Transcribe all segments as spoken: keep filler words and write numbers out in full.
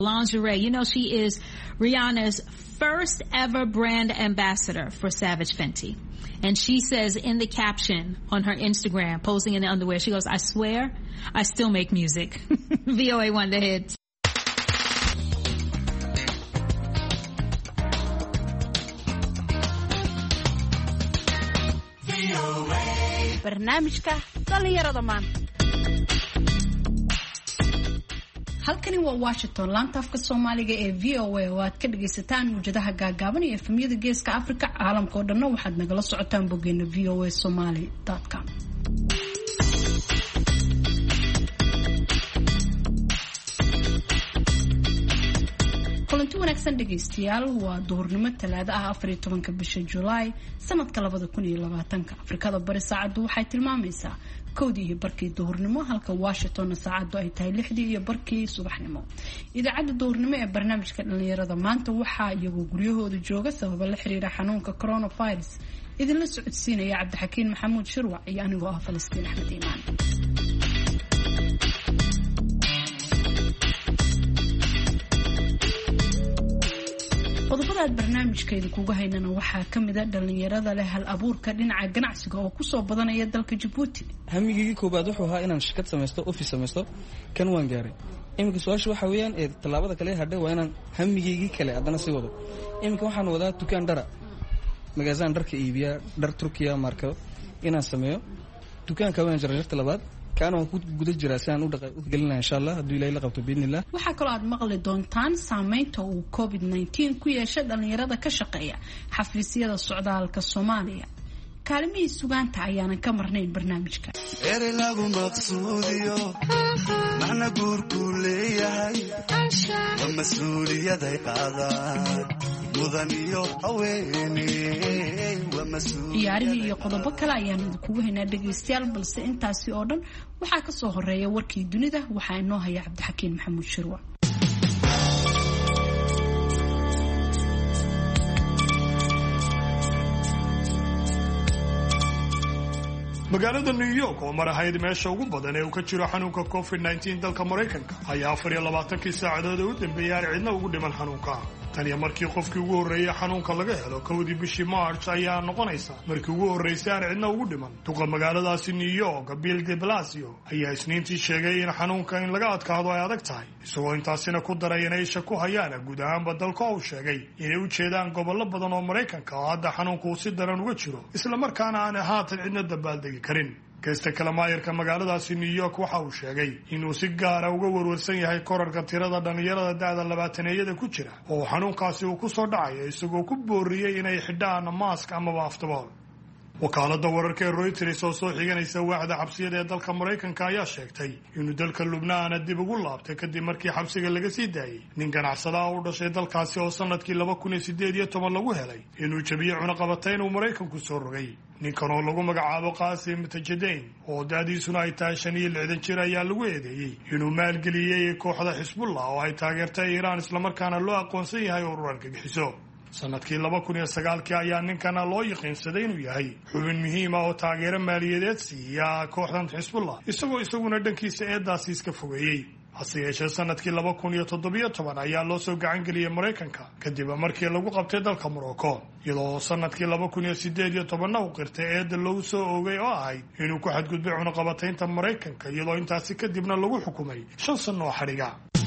Lingerie. You know, she is Rihanna's first ever brand ambassador for Savage Fenty. And she says in the caption on her Instagram, posing in the underwear, she goes, I swear, I still make music. V O A Wonder Hits. barnaamijka dhalinyarada maanta. halkani waa Washington, laanta afka Soomaaliga ee V O A oo aad ka dhageysataan muujadaha gaagaaban ee efemyada Geeska Afrika. caalamka oo dhan waxaad nagala socotaan boggeena v o a somali dot com. kulanti wanaagsan dhageystayaal, waa duhurnimo Talaado ah afar iyo tobanka bisha July sanadka labada kun iyo labaatanka. Afrikada bari saacadu waxay tilmaamaysaa kowdii iyo barkii duhurnimo, halka Washington saacadu ay tahay lixdii iyo barkii subaxnimo. Idaacadda duhurnimo ee barnaamijka dhalinyarada maanta waxaa iyagu guryahooda jooga sabab la xiriira xanuunka coronavirus idinla socodsiinaya Cabdixakiin Maxamuud Shirwac iyo anigoo ah Falastiin Axmed Iimaan. qodobada barnaamijkeeda kugu haynana waxaa kamid ah dhalinyarada leh hal abuurka dhinaca ganacsiga oo ku soo badanaya dalka Djibouti. hamigii koobaad wuxuu ahaa inaan shirkad samaysto, office samaysto, kan waan gaaray. iminka su'aashu waxa weeyaan ee talaabada kale hadhay waa inaan hamigii kale adana sii wado. iminka waxaan wadaa dukaan dhar, magazaan dharka iibiya, dhar Turkiya marka inaan sameeyo. dukaanka waan jarjarta labaad كانوا guda jira saan u dhaqay u galina insha Allah hadii Ilaahay la qabto biidnillah. waxa kale aad maqli doontaan saameynta uu covid nineteen ku yeeshay dhalinyarada ka shaqeeya xafiisyada socdaalka Soomaaliya. kaalmihii sugaanta ayaanan ka marnayn barnaamijka. erey lagu maqsuudiyo macna guurku leeyahay waa mas'uuliyaday qaadaan mudan iyo haweeney waa mas'uul. ciyaarihii iyo qodobo kale ayaan idinkugu haynaa dhageystayaal, balse intaasi oo dhan waxaa ka soo horeeya warkii dunida. waxaa inoo haya Cabdixakiin Maxamuud Shirwac. magaalada New York oo mar ahayd meesha ugu badan ee uu ka jiro xanuunka covid nineteen dalka Mareykanka ayaa afar iyo labaatankii saacadood u dambeeyay cidna ugu dhiman xanuunka. tan iyo markii qofkii ugu horeeyay xanuunka laga helo kowdii bishii March ayaa noqonaysa markii ugu horeysay aan cidna ugu dhiman. duqa magaaladaasi New York, Bill de Blasio, ayaa isniintii sheegay in xanuunka in laga adkaado ay adag tahay, isagoo intaasina ku daray inay isha ku hayaan guud ahaanba dalka. uu sheegay inay u jeedaan gobollo badan oo Mareykanka oo hadda xanuunku si daran uga jiro, isla markaana aan haatan cidna dabaaldegi karin. kasta kala maayirka magaaladaasi New York waxa uu sheegay inuu si gaar ah uga warwarsan yahay korarka tirada dhalinyarada da'da labaataneeyada ku jira oo xanuunkaasi uu ku soo dhacay, isagoo ku booriyay inay xidhaan mask ama aftabool. wakaalada wararka ee Reuters oo soo xiganaysa waaxda xabsiyada ee dalka Mareykanka ayaa sheegtay inuu dalka Lubnaan dib ugu laabtay kadib markii xabsiga laga sii daayay nin ganacsada ah oo dhashay dalkaasi oo sanadkii laba kun iyo siddeed iyo toban lagu helay inuu jabiyo cunaqabatayn uu Mareykanku soo rogay. ninkan oo lagu magacaabo Qaasim Tajadeyn oo da'diisuna ay tahay shan iyo lixdan jir ayaa lagu eedeeyay inuu maalgeliyay kooxda Xisbullah oo ay taageertay Iiraan, isla markaana loo aqoonsan yahay urur argagixiso. sanadkii laba kun iyo sagaalkii ayaa ninkana loo yaqiinsaday inuu yahay xubin muhiim ah oo taageero maaliyadeed siiya kooxdan Xisbullah, isagoo isaguna dhankiisa eedaasi iska fogeeyey. hase yeeshee sanadkii laba kun iyo toddobiyo toban ayaa loo soo gacan geliyay Mareykanka kadib markii lagu qabtay dalka Morocco, iyadoo sanadkii laba kun iyo siddeed iyo toban uu qirtay eeda lagu soo oogay oo ahayd inuu ku xadgudbay cunaqabataynta Mareykanka, iyadoo intaasi kadibna lagu xukumay shan sano oo xadhiga.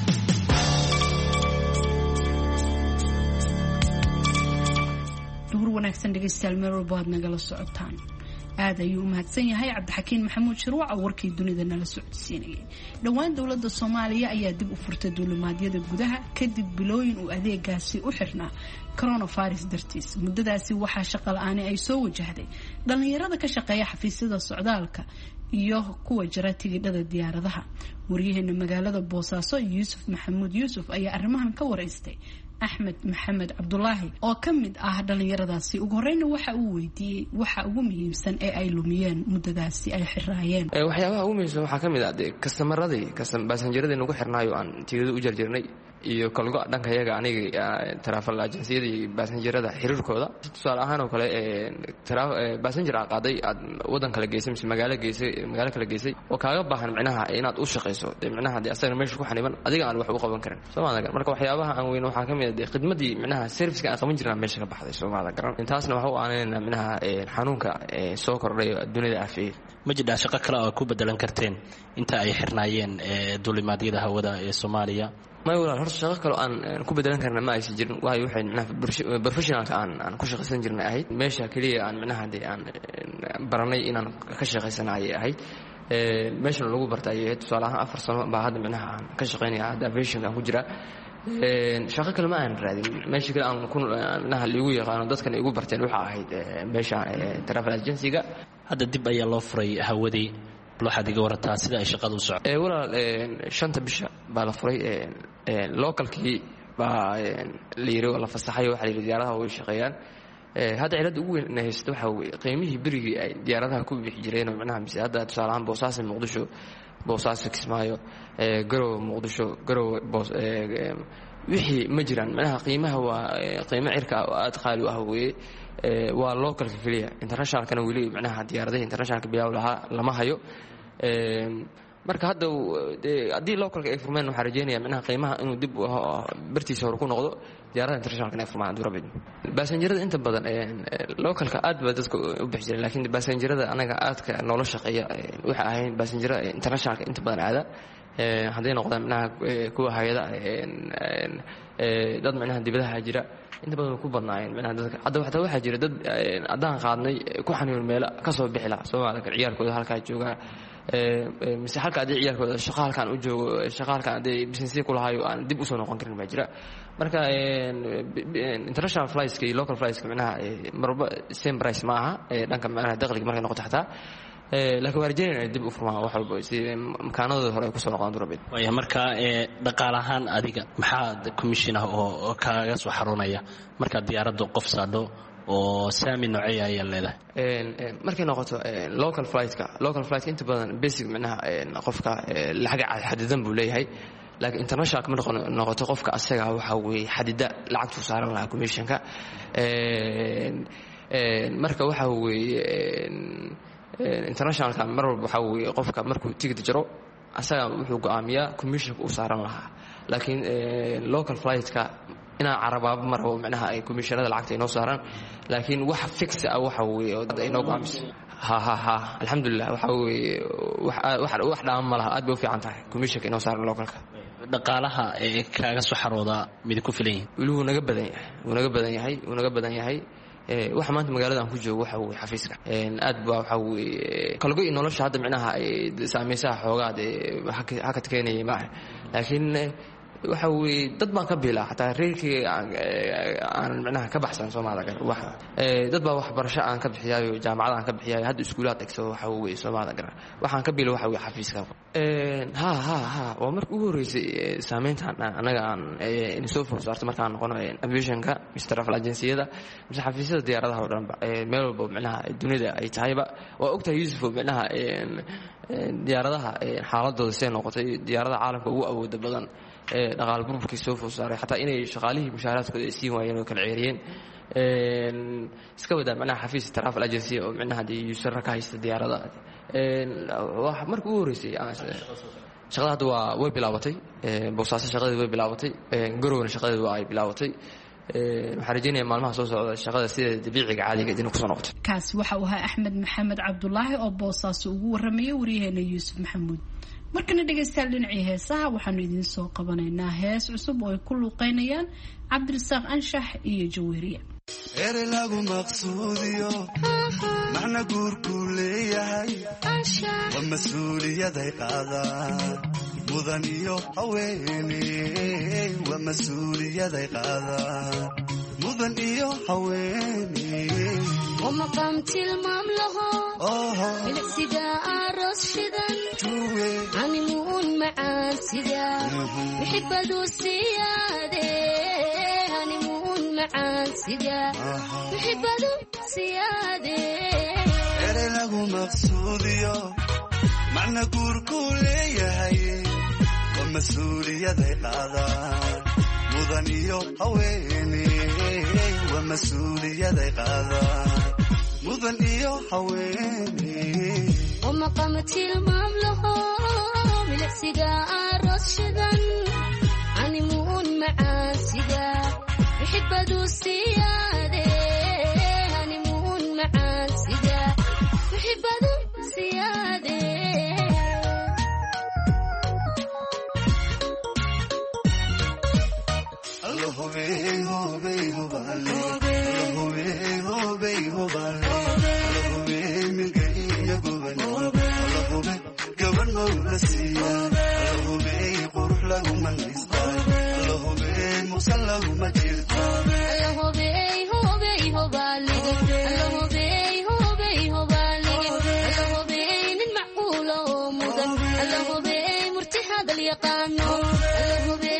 duhur wanaagsan dhageystayaal, meel walba aad nagala socotaan. aad ayuu u mahadsan yahay Cabdixakiin Maxamuud Shirwac oo warkii dunida nala socodsiinayay. dhowaan dowladda Soomaaliya ayaa dib u furtay duulimaadyada gudaha kadib bilooyin uu adeegaasi u xirnaa coronavirus dartiis. muddadaasi waxaa shaqo la'aani ay soo wajahday dhalinyarada ka shaqeeya xafiisyada socdaalka iyo kuwa jira tigidhada diyaaradaha. wariyaheena magaalada Boosaaso Yuusuf Maxamuud Yuusuf ayaa arrimahan ka wareystay Axmed Maxamed Cabdulaahi oo ka mid ah dhalinyaradaasi. ugu horeyna waxa uu weydiiyey waxa ugu muhiimsan ee ay lumiyeen muddadaasi ay xiraayeen. waxyaabaha ugu muhiimsan waxaa ka mid ah kastamarradii basanjaradii nagu xirnaayo aan tigidhada u jarjarnay iyo kalgo dhanka iyaga aniga travel agenciyada iyo passengerada xiriirkooda tusaale ahaan oo kale passenger aad qaaday aad wadan kala geysay mise magaalo geysay magaalo kala geysay oo kaaga baahan micnaha inaad u shaqeyso de micnaha de asaga meesha ku xaniban adiga aan wax u qaban karin Soomaaliga marka waxyaabaha aan weyn waxa kamid ah khidmadii micnaha service-ka aan qaban jirnaa meesha ka baxday Soomaaliga garan intaasna waxa uu aanayna micnaha xanuunka soo kordhay dunida afiyay ma jira shaqo kale oo ku bedelan karteen inta ay xirnaayeen duulimaadyada hawada ee Soomaaliya ma walaal horta shaqo kale aan ku bedelan karna ma aysan jirin waay waxay micnaha professional aan aan ku shaqaysan jirnay ahayd meesha kaliya aan micnaha de aan baranay inaan ka shaqaysanaayay ahayd ee meesha lagu bartay tusaale ahaan afar sano baa hadda micnaha aan ka shaqaynaya hadda aviation aan ku jira ee shaqo kale ma aan raadin meesha kale aan ku micnaha liigu yaqaan dadkan igu barteen waxa ahayd meesha travel agency-ga hadda dib ayaa loo furay hawadii waxaad iga warataa sida ay shaqadu u socoto ee walaal shanta bisha baa la furay ee localkii baa la yiri wala fasaxay waxa la yiri diyaaradaha way shaqeeyaan ee hadda cilad ugu weyn haysto waxa weey qiimihii birigii ay diyaaradaha ku bixi jireen oo macnaha mise hadda tusaale ahaan Boosaaso Muqdisho Boosaaso Kismaayo ee Garow Muqdisho Garow boos ee wixii ma jiraan macnaha qiimaha waa qiimo cirka aad qaali ah weey ee waa local kaliya international kana wali macnaha diyaaradaha international ka bilaw laha lama hayo ee marka hadda hadii localka ay furmaan waxa rajeynaya macnaha qiimaha inuu dib bartiisa hor ku noqdo diyaaradaha international kana furmaan durabid passengerada inta badan ee localka aad ba dadku u bixi jireen laakiin passengerada anaga aadka nolol shaqeeya waxa ahayn passengerada international inta badan aada ee haday noqdaan macnaha kuwa hay'ada ee dad macnaha dibadaha jira inta badan ku badnaayeen macnaha dadka hadda waxa waxa jira dad adaan qaadnay ku xaniin meel ka soo bixi la Soomaaliga ciyaarkooda halka jooga ee mise halka ay ciyaarkooda shaqaalkan u joogo shaqaalkan ay business ku lahayo aan dib u soo noqon karin ma jira marka international flights iyo local flights macnaha marba same price ma aha dhanka macnaha dakhliga markay noqoto xataa ee laakiin warjeen dib u furmaan wax walba si makaanadooda hore ku soo noqon durabid way marka ee dhaqaalahan adiga maxaa commission ah oo kaaga soo xarunaya marka diyaaraddu qof saadho oo saami noocay ay leedahay ee markay noqoto local flight-ka local flight inta badan basic macnaha qofka lacag xadidan buu leeyahay laakiin international ma noqoto qofka asaga waxa weey xadida lacagtu saaran laha commission-ka ee ee marka waxa weey international ka mar walba waxa weey qofka markuu tigid jiro asaga wuxuu go'aamiyaa commission uu saaran lahaa laakiin local flight-ka ina carabaab mar oo macnaha ay commissionada lacagta inoo saaran laakiin wax fix ah waxa weey oo dad inoo go'aamis ha ha ha alxamdulillah waxa weey wax wax dhaam malaha aad bay u fiican tahay commissionka inoo saaran localka dhaqaalaha ee kaaga soo xarooda mid ku filan wuu naga badan yahay wuu naga badan yahay wuu naga badan yahay ee waxa maanta magaalada aan ku joogo waxa weey xafiiska ee aad baa waxa weey kalgo in nolosha hadda macnaha ay saameysaa xoogaad ee haka takeenay ma laakiin waxa weey dad baan ka biilaa hataa reerkii aan macnaha ka baxsan Soomaaliga wax ee dad baa wax barasho aan ka bixiyay jaamacada aan ka bixiyay hadda iskuulaad tagso waxa weey Soomaaliga waxaan ka biilay waxa weey xafiiska ee ha ha ha waa markii ugu horeysay saameynta anaga aan in soo fursaarto markaan noqono aviation-ka travel agency-yada mise xafiisyada diyaaradaha oo dhan meel walba macnaha dunida ay tahayba waa ogtahay Yusuf macnaha diyaaradaha xaaladooda soo noqotay diyaaradaha caalamka ugu awood badan ee dhaqaal burburkii soo fusaaray xataa inay shaqaalihii mushaaraadkooda siin waayeen oo kala ceeriyeen een iska wada macnaha xafiis travel agency oo macnaha hadii user ka haysta diyaaradaha een wax markii ugu horeysay shaqada waa way bilaabatay ee Boosaaso shaqada way bilaabatay ee Garowna shaqada waa ay bilaabatay ee waxa rajaynayaa maalmaha soo socda shaqada sida dabiiciga caadiga ah inuu ku soo noqoto kaas waxa uu ahaa Axmed Maxamed Cabdullaahi oo Boosaaso ugu waramayay wariyaheena Yuusuf Maxamuud markana dhageystayaal dhinacii heesaha waxaanu idin soo qabanaynaa hees cusub oo ay ku luuqeynayaan Cabdirasaaq Anshax iyo Jaweeriya ere lagu maqsuudiyo macna guurku leeyahay waa mas'uuliyaday qaadaan mudan iyo haweeney waa mas'uuliyaday qaadaan mudan iyo haweeney ومقام تلمام له بالعسيدة عرس شدن عنمون معان سيدا يحب ذو السيادة عنمون معان سيدا يحب ذو السيادة ere lagu maqsuudiyo macna guurku leeyahay waa mas'uuliyaday qaadaan mudan iyo haweeney waa mas-uuliyaday qaadaan mudan iyo haweeney ومقام tilmaam laho milicsiga aroos shidan animuun macaan sida wixibadu siyaade animuun macaan sida wixibadu siyaade Allahu bey ho bey ho bale Allahu bey ho bey ho bale Allahu bey milkay iyo goban Allahu bey gaban mawla siya Allahu bey qurux lagu manistay Allahu bey musallahu majirta Allahu bey ho bey ho bale Allahu bey ho bey ho bale Allahu bey nin macquul oo mudan Allahu bey murtihad al yaqaano Allahu bey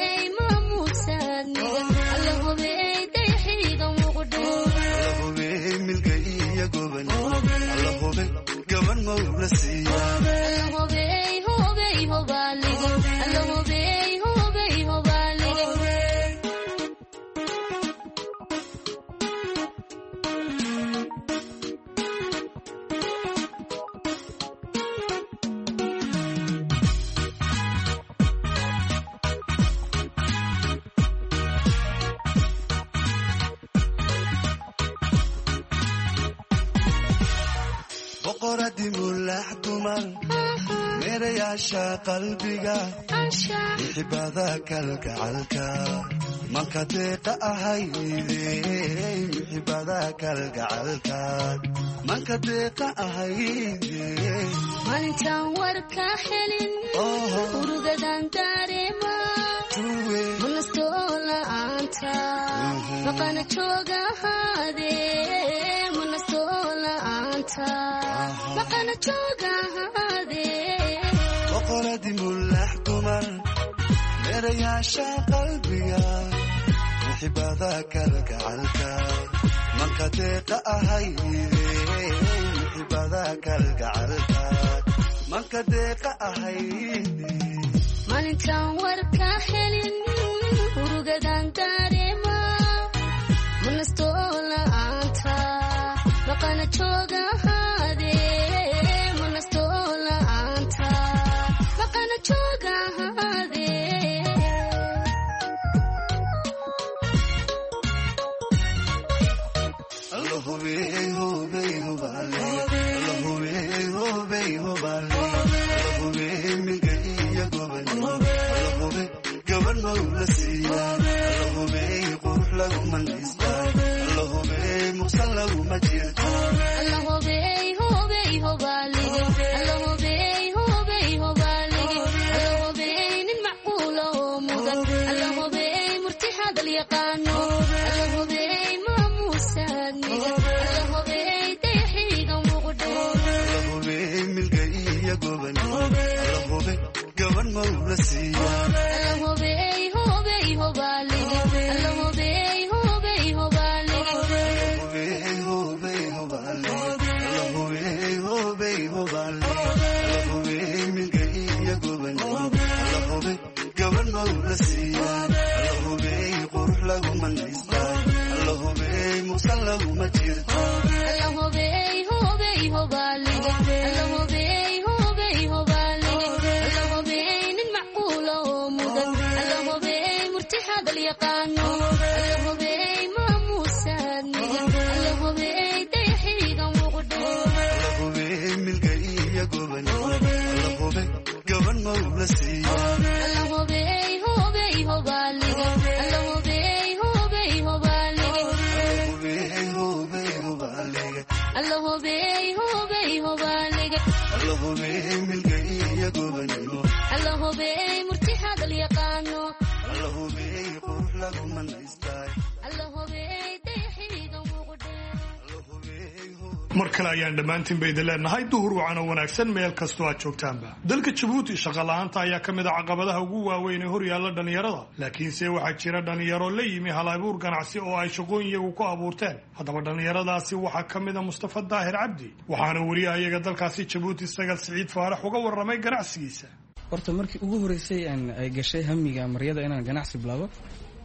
gaban mawla siya Allahu bey ho bey ho bale Allahu bey ho bey ho bale boqoradi mulax dumar meerayaasha qalbiga xibada kalgacalka manka deeqa ahayde xibada kalgacalka manka deeqa ahayde maalintan warka helin urugadan dareema munastoola aanta maqana jooga haade munastoola aanta maqana jooga haade boqoradi mulax dumar meerayaasha qalbiga xibada kalgacalka manka deeqa ahayde xibada kalgacalka manka deeqa ahayde maalintan warka helin urugadan dareema munastoola aanta maqana jooga haade munastoola aanta maqana jooga haade Allahu bey ho bey ho bale Allahu bey ho bey ho bale Allahu bey milkay iyo goban Allahu bey gaban mawla siya Allahu bey qurux lagu manistay Allahu bey musallahu majirta Allahu bey ho bey ho bale Allahu bey ho bey ho bale Allahu bey nin macquul oo mudan Allahu bey murtihad al yaqaano Allahu bey maamuusan Allahu bey deexiga muqdo Allahu bey milkay iyo goban Allahu bey gaban mawla siya Allahu bey ho bey ho bale Allahu bey ho bey ho bale Allahu bey ho bey ho bale Allahu bey ho bey ho bale Allahu bey milkay iyo goban Allahu bey gaban mawla siya Allahu bey qurux lagu manistay Allahu bey musallahu majirta Allahu bey ho bey ho bale Allahu bey ho bey ho bale Allahu bey nin macquul oo mudan Allahu bey murtihad al yaqaano Allahu bey maamuusan Allahu bey deexiga muqdo Allahu bey milkay iyo goban Allahu bey gaban mawla siya Allahu bey ho bey ho bale Allahu bey ho bey ho bale Allahu bey ho bey ho bale Allahu bey ho bey ho bale Allahu bey milkay iyo goban Allahu bey murtihad al yaqaano Allahu bey qurux lagu manistay Allahu bey deexiga muqdo Allahu bey ho mar kale ayaan dhammaantiin bayda leenahay duhur wacan oo wanaagsan meel kastoo aad joogtaanba dalka jabuuti shaqa la'aanta ayaa ka mid a caqabadaha ugu waaweyn ee hor yaalla dhallinyarada laakiinse waxaa jira dhallinyaro la yimi hal abuur ganacsi oo ay shaqooyin iyagu ku abuurteen haddaba dhallinyaradaasi waxaa ka mid a mustafa daahir cabdi waxaana weriyaha iyaga dalkaasi jabuuti sagal siciid faarax uga warramay ganacsigiisa horta markii ugu horeysay aan ay gashay hamiga maryada inaan ganacsi bilaabo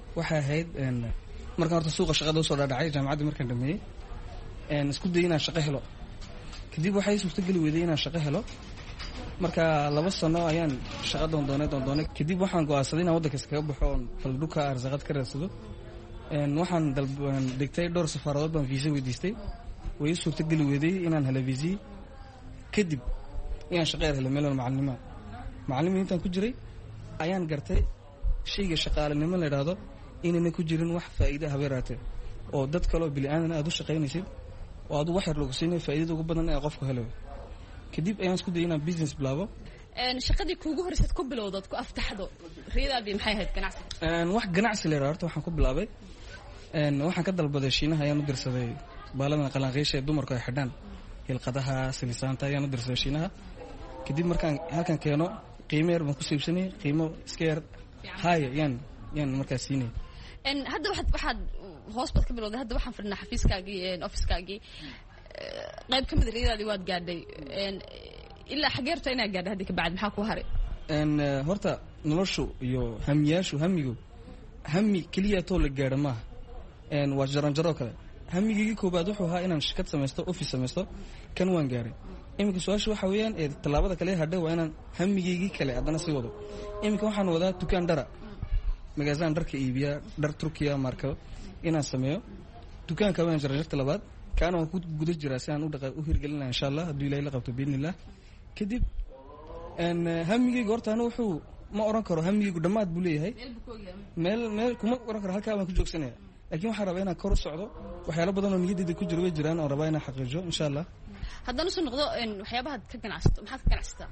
waxay ahayd markaan horta suuqa shaqada usoo dhaadhacay jaamacaddii markaan dhameeyey isku dayay inaan shaqo helo kadib waxay suurtageli weyday inaan shaqo helo marka laba sano ayaan shaqa doondoonay doondoonay kadib waxaan go'aansaday inaan waddankaas kaga baxo oon faldhuka arsaaqad ka raadsado waxaan dhigtay dhowr safaaradood baan viisa weydiistay way suurtageli weyday inaan helo viisii kadib inaan shaqo yar helo meelan macalnimo macallimi intaan ku jiray ayaan gartay shayga shaqaalanimo la yidhaahdo inayna ku jirin wax faa'iida habeeraatee oo dad kaleo bili-aadan aad u shaqaynaysid oo aadu wax yar lagu siinay faa'iidada ugu badan ee qofku helayo kadib ayaan isku dayay inaan business bilaabo shaqadii kuugu horreysad ku bilowdood ku aftaxdo riyadaadii maxay ahayd ganacsi wax ganacsi la yidhahdo horta waxaan ku bilaabay waxaan ka dalbaday shiinaha ayaan u dirsaday baaladan qalanqiisha ee dumarku ay xidhaan hilqadaha silisaanta ayaan u dirsaday shiinaha kadib markaan halkan keeno qiimo yar baan ku siibsanay qiimo iska yar haya yaan yaan markaas siinay hadda waxaad waxaad hoos baad ka bilowday hadda waxaan fadhinaa xafiiskaagii ofiskaagii qayb ka mid a riyadaadii waad gaadhay ilaa xageerta inaad gaadhay hadda kabacdi maxaa ku haray horta noloshu iyo hamiyaashu hamigu hami keliya too la gaadha maaha waa jaranjaro kale hamigiigii koobaad wuxuu ahaa inaan shirkad samaysto office samaysto kan waan gaaray iminka su-aasha waxaa weeyaan ee tallaabada kale hadhe waa inaan hamigeygii kale haddana sii wado iminka waxaan wadaa dukaan dhara magaasaan dharka iibiya dhar turkiya marka inaan sameeyo dukaanka waan jarjarta labaad kaana waan ku guda jiraa si aan u hirgelina insha allah hadduu ilahay la qabto biidni illah kadib hamigeyga horta anu wuxuu ma oran karo hamigeygu dhammaad buu leeyahay meel meel kuma oran karo halkaa baan ku joogsanaya laakiin waxaan rabaa inaan kor u socdo waxyaalo badan oo niyadeyda ku jiro way jiraan oon rabaa inaan xaqiijiyo insha allah haddaan usoo noqdo waxyaabahaad ka ganacsato maxaad ka ganacsataa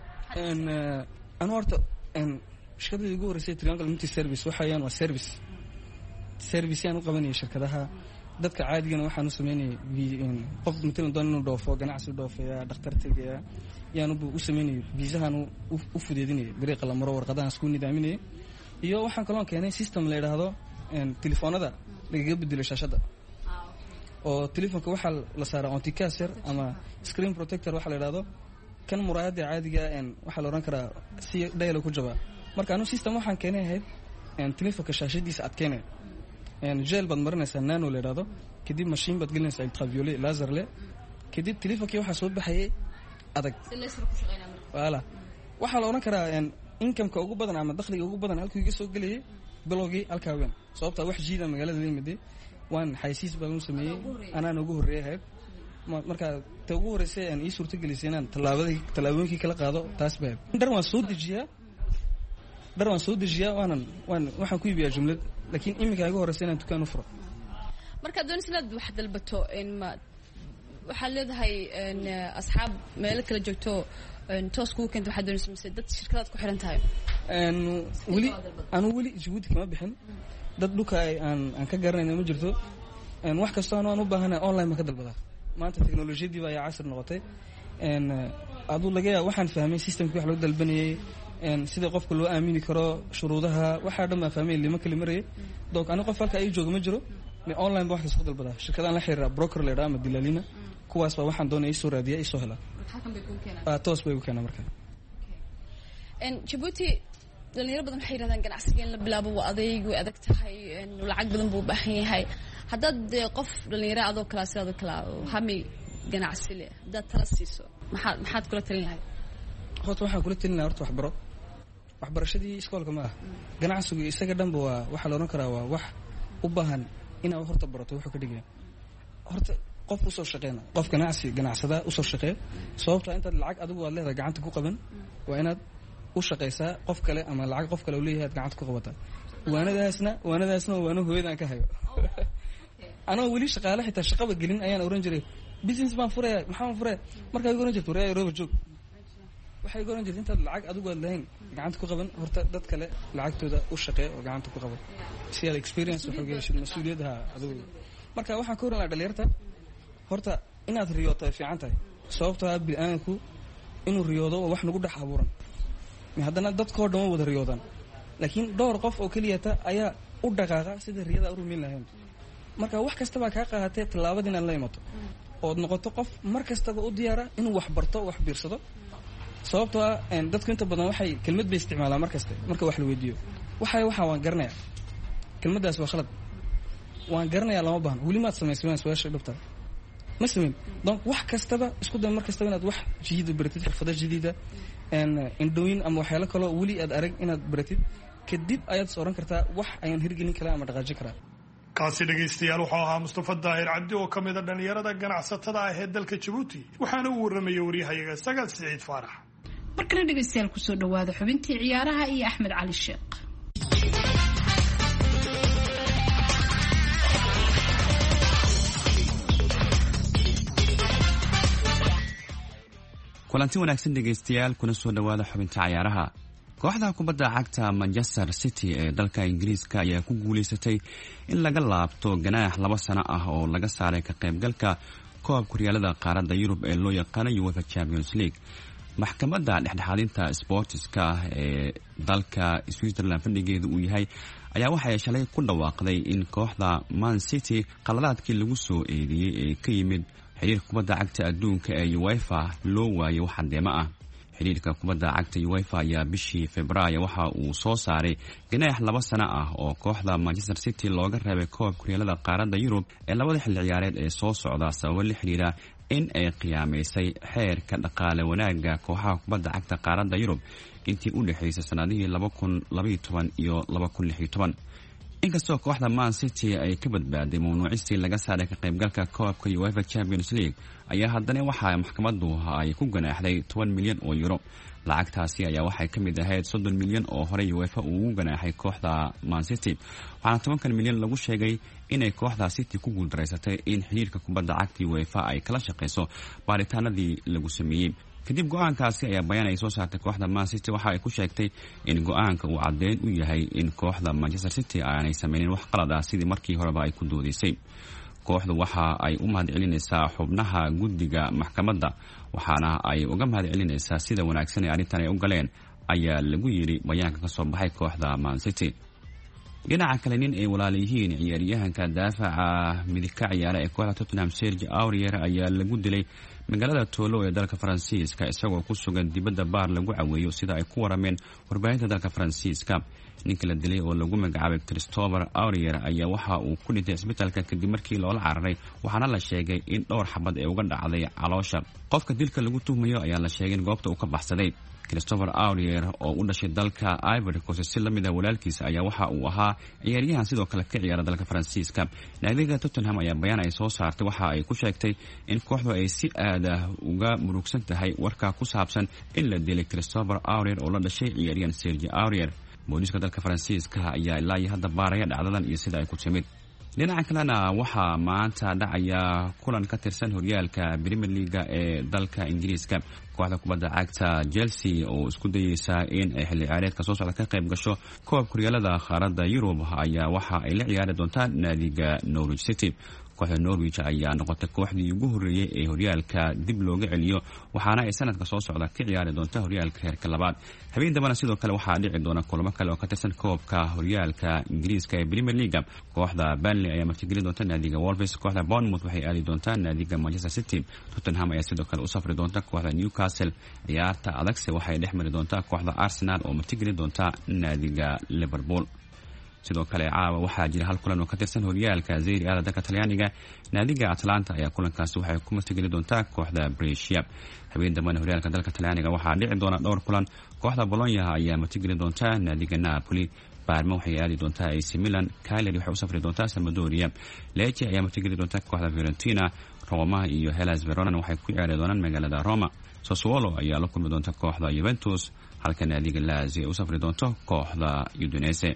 anu horta shirkadii ugu horreysay triangle multi service waxayaan waa service service yaan u qabanayay shirkadaha dadka caadigana waxaan u sameynayay qof matalan doon inuu dhoofo ganacsi u dhoofaya dhakhtar tegaya yaan u sameynayay viisahan u fudeedinayay dariiqa la maro warqadahan isku nidaaminayay iyo waxaan kaloon keenay system la yidhaahdo telefoonada lagaga bedelo shaashadda oo telefoonka waxaa la saaraa anticaser ama screen protector waxaa la yidhahdo kan muraayadda caadiga waxaa la odhan karaa si dhaylo ku jabaa marka anu system waxaan keenay ahayd telefoonka shaashadiisa adkeynaya gel baad marinaysaa nano la yidhahdo kadib mashiin baad gelinaysaa ultraviolet laserle kadib telefonkii waxaa soo baxayay adag wala waxaa la odhan karaa incomeka ugu badan ama dakhliga ugu badan halkuu iga soo gelayay bilowgii halkaa weyn sababtaa wax jiida magaalada la yimide waan xaysiis baan u sameeyey anaan ugu horreeyay ahayd marka ta ugu horreysay aan ii suurto gelisay inaan tallaabadii tallaabooyinkii kala qaado taas baa dhar waan soo dejiyaa dhar waan soo dejiyaa waanan waan waxaan ku iibiyaa jumlad laakiin iminka igu horreysay inaan dukaan u furo markaad doonaysa inaad wax dalbato ma waxaad leedahay asxaab meelo kala joogto toos kugu keenta waxaad doonaysa mise dad shirkadaad ku xiran tahay weli anu weli jabuuti kama bixin dad dhulka aan aan ka garanayna ma jirto wax kastoo anu aan u baahanahay online baan ka dalbadaa maanta teknolojiyadiiba ayaa casri noqotay aduu laga yaaba waxaan fahmay systemkii wax lagu dalbanayay sida qofka loo aamini karo shuruudaha waxaa dhan baan fahmay lima kali marayay donc ani qof halka ay jooga ma jiro online ba wax kasta ku dalbadaa shirkadaan la xiriira broker la yidhaha ama dilaalina kuwaas baa waxaan doonaya isoo raadiya isoo helaa toos bay ugu keenaa marka jabuuti dhalinyaro badan waxay yidhahdaan ganacsiga in la bilaabo waa adayg way adag tahay lacag badan buu u baahan yahay haddaad dee qof dhalinyaro adoo kalaa sidaado kalaa hami ganacsi leh haddaad tala siiso maxaad maxaad kula talin lahay horta waxaan kula talin lahaa horta waxbaro waxbarashadii iskoolka ma ah ganacsigu isaga dhanba waa waxaa la odhan karaa waa wax u baahan inaad horta barato wuxuu ka dhigaya horta qof usoo shaqeyna qof ganacsi ganacsada usoo shaqeey sababta intaad lacag adigu aad leedahay gacanta ku qaban waa inaad u shaqaysaa qof kale ama lacag qof kale u leeyahay aad gacanta ku qabataa waanadaasna waanadaasna waana hooyadaan ka hayo anoo weli shaqaale xitaa shaqaba gelin ayaan oran jiray business baan furaya maxaan furaya markaa igu oran jirta wareey rooba joog waxay igu oran jirta intaad lacag adigu aad lahayn gacanta ku qaban horta dad kale lacagtooda u shaqee oo gacanta ku qaban si aad experience waxooga heshid mas-uuliyadda adigu marka waxaan ka oran lahaa dhalinyarta horta inaad riyooto ay fiican tahay sababtoo ah bini-aadanku inuu riyoodo waa wax nagu dhex abuuran haddana dadkao dhan wa wada riyoodaan laakiin dhowr qof oo keliyata ayaa u dhaqaaqa sida riyada u rumayn lahayn marka wax kastabaa kaa qaadatee tallaabada inaad la imato ood noqoto qof mar kastaba u diyaara inuu wax barto wax biirsado sababtoo ah dadku inta badan waxay kelmad bay isticmaalaan mar kaste marka wax la weydiiyo waxay waxaa waan garanaya kelmaddaas waa khalad waan garanayaa lama baahno weli maad samaysay su-aasha dhabta ma samayn donc wax kastaba isku day mar kastaba inaad wax jadiida baratid xirfado jadiida indhooyin ama waxyaalo kaloo weli aad arag inaad baratid kadib ayaad is oran kartaa wax ayaan hirgelin karaa ama dhaqaajin karaa. kaasi dhegaystayaal wuxuu ahaa Mustafa Daahir Cabdi oo ka mid ah dhalinyarada ganacsatada ah ee dalka Djibouti waxaana uu waramayay wariyahayaga Sagal Saciid Faarax. markana dhegaystayaal ku soo dhawaada xubintii ciyaaraha iyo Axmed Cali Sheekh. kulanti wanaagsan dhegaystayaal kuna soo dhawaada xubinta ciyaaraha. kooxda kubadda cagta Manchester City ee dalka Ingiriiska ayaa ku guuleysatay in laga laabto ganaax laba sano ah oo laga saaray ka qaybgalka koobka horyaalada qaaradda Yurub ee loo yaqaan UEFA Champions League. maxkamadda dhexdhexaadinta sportska ee dalka Switzerland fadhigeedu uu yahay ayaa waxay shalay ku dhawaaqday in kooxda Man City qaladaadkii lagu soo eedeeyay ee ka yimid xiriirka kubadda cagta adduunka ee UEFA loo waayay wax cadeemo ah. xiriirka kubadda cagta UEFA ayaa bishii Febraayo waxa uu soo saaray ganaax laba sano ah oo kooxda Manchester City looga reebay koobka horyaalada qaaradda Yurub ee labada xilli ciyaareed ee soo socda sababo la xiriira in ay qiyaamaysay xeerka dhaqaale wanaaga kooxaha kubadda cagta qaaradda Yurub intii u dhaxaysay sanadihii laba kun laba iyo toban iyo laba kun lix iyo toban. inkastoo kooxda Man City ay ka badbaaday mamnuucistii laga saaray ka qaybgalka koobka UEFA Champions League ayaa haddana waxaa maxkamaddu ay ku ganaaxday toban milyan oo euro. lacagtaasi ayaa waxay ka mid ahayd soddon milyan oo hore UEFA uu ugu ganaaxay kooxda Man City waxaana tobankan milyan lagu sheegay inay kooxda City ku guuldareysatay in xiriirka kubadda cagta UEFA ay kala shaqeyso baaritaanadii lagu sameeyey. kadib go'aankaasi ayaa bayaan ay soo saartay kooxda Man City waxa ay ku sheegtay in go'aanka uu cadeyn u yahay in kooxda Manchester City aanay sameeynin wax qalad ah sidii markii horeba ay ku doodeysay. kooxdu waxa ay u mahadcelinaysaa xubnaha guddiga maxkamadda waxaana ay uga mahadcelinaysaa sida wanaagsan ee arrintan ay u galeen ayaa lagu yiri bayaanka ka soo baxay kooxda Man City. dhinaca kale nin ay walaal yihiin ciyaaryahanka daafaca midig ka ciyaara ee kooxda Tottenham Serge Aurier ayaa lagu dilay magaalada Toulon ee dalka Faransiiska isagoo ku sugan dibadda baar lagu caweeyo sida ay ku warameen warbaahinta dalka Faransiiska. ninka la dilay oo lagu magacaabay Christopher Aurier ayaa waxa uu ku dhintay isbitaalka kadib markii loola cararay waxaana la sheegay in dhowr xabad ay uga dhacday caloosha. qofka dilka lagu tuhmayo ayaa la sheegay in goobta uu ka baxsaday. Christopher Aurier oo u dhashay dalka Ivory Coast si la mid ah walaalkiisa ayaa waxa uu ahaa ciyaaryahan sidoo kale ka ciyaara dalka Faransiiska. naadiga Tottenham ayaa bayaan ay soo saartay waxa ay ku sheegtay in kooxdu ay si aad ah uga murugsan tahay warka ku saabsan in la dilay Christopher Aurier oo la dhashay ciyaaryahan Serge Aurier. booliska dalka Faransiiska ayaa ilaa iyo hadda baaraya dhacdadan iyo sida ay ku timid. dhinaca kalena waxaa maanta dhacaya kulan ka tirsan horyaalka Premier League ee dalka Ingiriiska. kooxda kubadda cagta Chelsea oo isku dayeysa in ay xilli ciyaareedka soo socda ka qayb gasho koobka horyaalada qaaradda Yurub ayaa waxa ay la ciyaari doontaa naadiga Norwich City. kooxda Norwich ayaa noqotay kooxdii ugu horeeyay ee horyaalka dib looga celiyo waxaana ay sanadka soo socda ka ciyaari doontaa horyaalka heerka labaad. habeen dambana sidoo kale waxaa dhici doona kulamo kale oo ka tirsan koobka horyaalka Ingiriiska ee Premier League. kooxda Burnley ayaa martigelin doonta naadiga Wolves. kooxda Bournemouth waxay aadi doontaa naadiga Manchester City. Tottenham ayaa sidoo kale u safri doonta kooxda Newcastle. ciyaarta adagse waxay dhex mari doontaa kooxda Arsenal oo martigelin doonta naadiga Liverpool. sidoo kale caawa waxaa jira hal kulan oo ka tirsan horyaalka Serie A dalka Talyaaniga. naadiga Atalanta ayaa kulankaasi waxay ku martigeli doontaa kooxda Brescia. habeen dambana horyaalka dalka Talyaaniga waxaa dhici doona dhowr kulan. kooxda Bologna ayaa martigeli doontaa naadiga Napoli. Parma waxay aadi doontaa A C Milan. Cagliari waxay u safri doontaa Sampdoria. Lecce ayaa martigeli doontaa kooxda Fiorentina. Roma iyo Hellas Verona waxay ku ciyaari doonaan magaalada Roma. Sassuolo ayaa la kulmi doonta kooxda Juventus halka naadiga Lazio ay u safri doonto kooxda Udinese.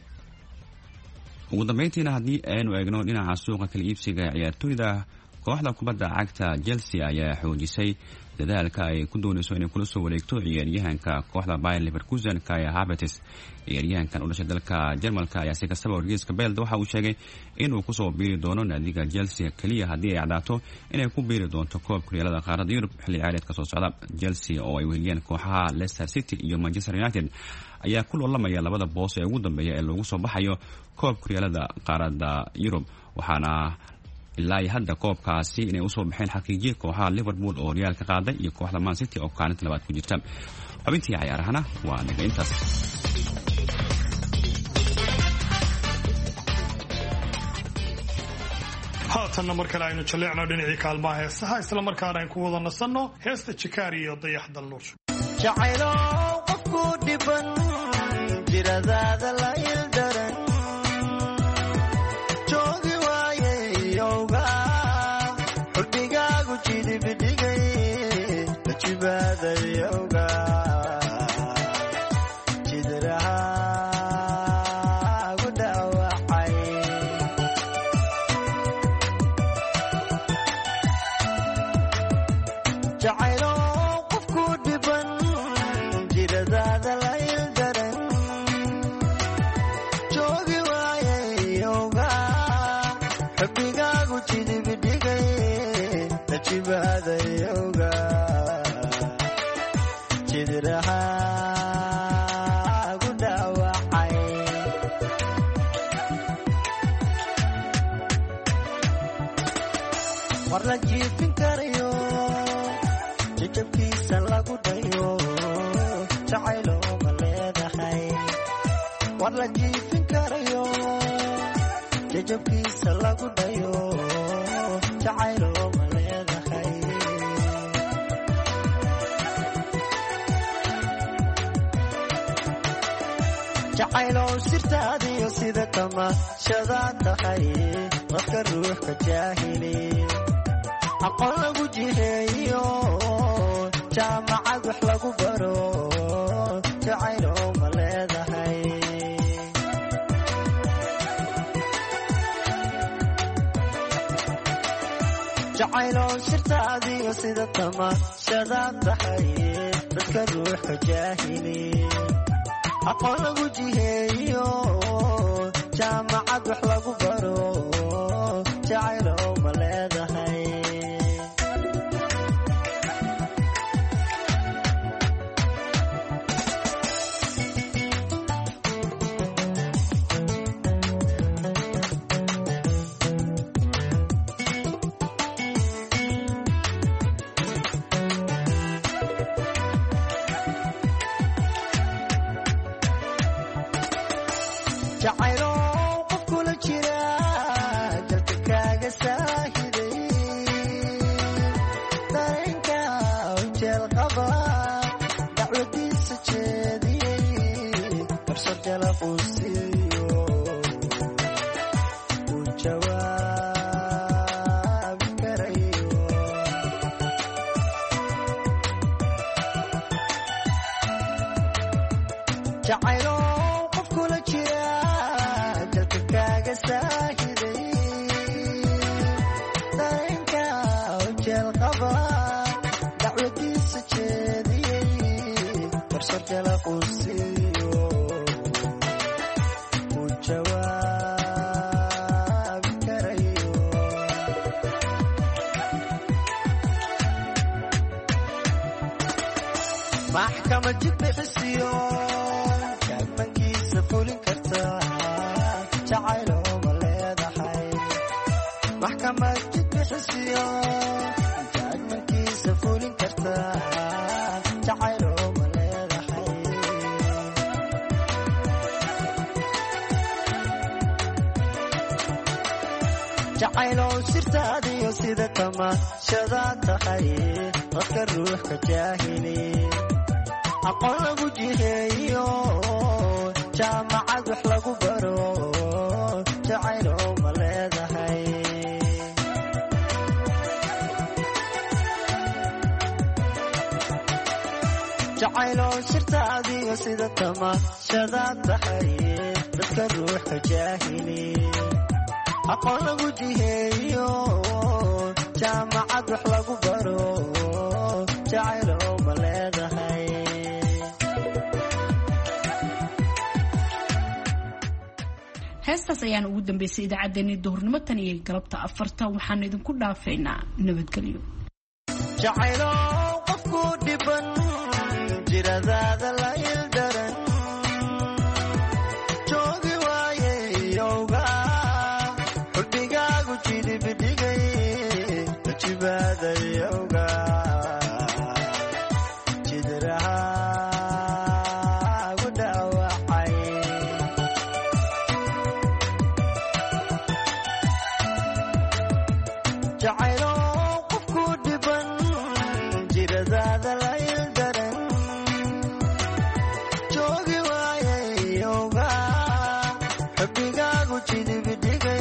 ugu dambeyntiina haddii aynu eegno dhinaca suuqa kala iibsiga ciyaartoyda kooxda kubadda cagta Chelsea ayaa xoojisay dadaalka ay ku doonayso inay kula soo wareegto ciyaaryahanka kooxda Bayer Leverkusen Kai Havertz. ciyaaryahankan u dhashay dalka Jarmalka ayaa si kastaba wargeyska Bild waxa uu sheegay inuu ku soo biiri doono naadiga Chelsea kaliya haddii ay cadaato inay ku biiri doonto koobka horyaalada qaaradda Yurub xilli ciyaareedka soo socda. Chelsea oo ay weheliyeen kooxaha Leicester City iyo Manchester United ayaa ku loolamaya labada boos ee ugu dambeeya ee loogu soo baxayo koobka horyaalada qaaradda Yurub waxaana ilaa hadda koobkaasi inay usoo baxeen xaqiijiye kooxaha Liverpool oo horyaalka qaaday iyo kooxda Man City oo kaalinta labaad ku jirta. xubintii ciyaarahana waa naga intaas. haatanna mar kale aynu jaleecno dhinacii kaalmaha heesaha isla markaana aynu ku wada nasanno heesta jikaari iyo dayax dalnuur jacaylo qofku dhiban jiradaada la ildaran joogi waaye yowga xubigaagu jidibidhigay jibaada yowga jidrahaagu dhaawacay jacaylo qofku dhiban jiradaada la ildaran joogi waaye yowga xubigaagu jidibidhigay jibaada yowga jidrahaagu dhaawacay war la jiifin karayo jajabkiisa lagu dhayo jacaylo ma leedahay war la jiifin karayo jajabkiisa lagu dhayo jacaylo ma leedahay jacaylow sirtaadiyo sida tamaashadaad tahay dadka ruuxka jaahili aqoon lagu jiheeyo jaamacad wax lagu baro jacaylow ma leedahay jacaylow sirtaadiyo sida tamaashadaad tahay dadka ruuxka jaahili aqoon lagu jiheeyo jaamacad wax lagu baro jacaylow ma leedahay jacaylo qof kula jira jalka kaaga saahiday dareenka jeel qaba dacwadiisa jeediyey barsar jala quusiyo uu jawaabi karayo jacaylo qof kula jira dareenka jeel qaba dacwadiisa jeediyey barsar jala quusiyo uu jawaabi karayo maxkamad jid bixisiyo kaagmankiisa fulin karta jacaylo ma leedahay maxkamad jid bixisiyo jaagmankiisa fulin karta jacaylo ma leedahay jacaylow sirtaadiyo sida tamaashadaad tahay dadka ruuxka jaahili aqoon lagu jiheeyo jaamacad wax lagu baro jacaylow ma leedahay jacaylow sirtaadiyo sida tamaashadaad tahay dadka ruuxka jaahili aqoon lagu jiheeyo jaamacad wax lagu baro jacaylow ma leedahay heestaas ayaan ugu dambeysay idaacaddeenii duhurnimo tan iyo galabta afarta waxaan idinku dhaafaynaa nabadgelyo jacaylo qofku dhiban jiradaada la ildaran joogi waaye yowga xubigaagu jidibidhigay jibaada yowga jidrahaagu dhaawacay jacaylo